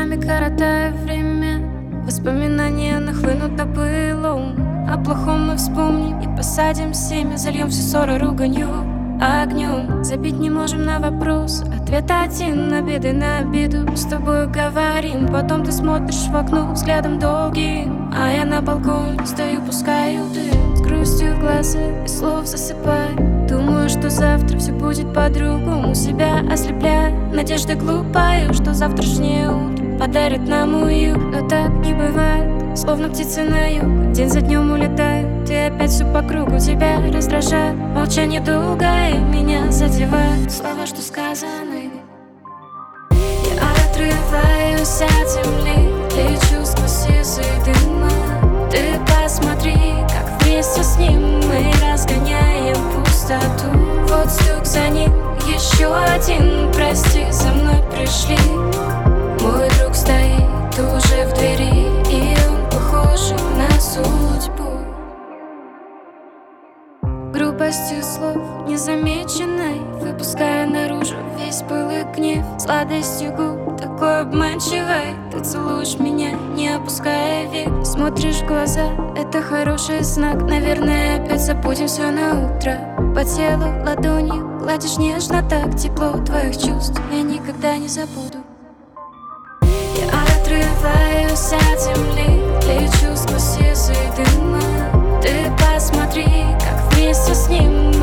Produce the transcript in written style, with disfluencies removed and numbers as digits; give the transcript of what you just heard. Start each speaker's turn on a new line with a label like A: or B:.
A: ночами коротаю время. Воспоминания нахлынут на пылу. О плохом мы вспомним и посадим семя. Зальем все ссоры руганью, огнем. Забить не можем на вопрос. Ответ один, на беды на обиду. С тобой говорим, потом ты смотришь в окно взглядом долгим. А я на балконе стою, пускаю дым. С грустью в глазах, без слов засыпаю. Думаю, что завтра все будет по-другому. Себя ослепляю, надежда глупая, что завтрашнее утро подарит нам уют. Но так не бывает, словно птицы на юг. День за днем улетают, и опять все по кругу тебя раздражает. Молчание долгое меня задевает. Слова, что сказаны, я отрываюсь от земли, лечу сквозь язык дыма. Ты посмотри, как вместе с ним мы разгоняем пустоту. Вот стук за ним, еще один. Прости, за мной пришли. Мой друг стоит уже в двери, и он похож на судьбу. Грубостью слов незамеченной выпуская наружу весь пыл и гнев. Сладостью губ такой обманчивой ты целуешь меня, не опуская век. Смотришь в глаза, это хороший знак. Наверное, опять забудем все на утро. По телу ладонью гладишь нежно так. Тепло твоих чувств я никогда не забуду. Я отрываюсь от земли, лечу сквозь язык дыма. Ты посмотри, как вместе с ним